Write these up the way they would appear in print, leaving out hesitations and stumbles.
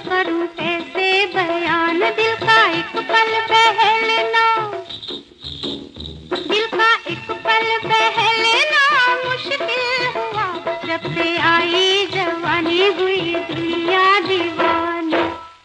करूं कैसे बयान, दिल का एक पल बहलना, दिल का एक पल बहलना मुश्किल हुआ, जब से आई जवानी हुई दुनिया दीवानी।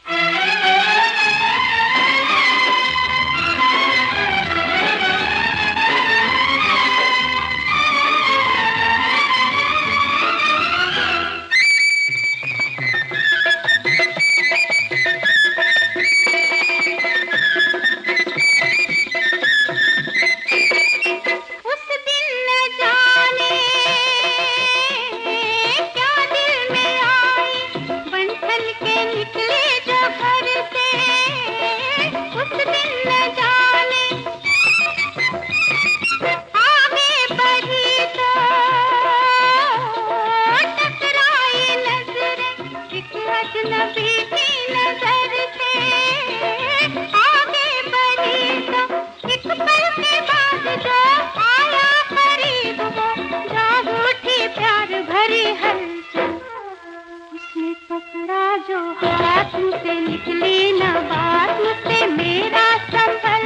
अजनबी की नजर से आगे बढ़ी तो एक पल के बाद जो आया करीब वो जाग उठी प्यार भरी हलचल। उसने पकड़ा जो हाथ, मुझसे निकली न बात, मुझसे मेरा संभल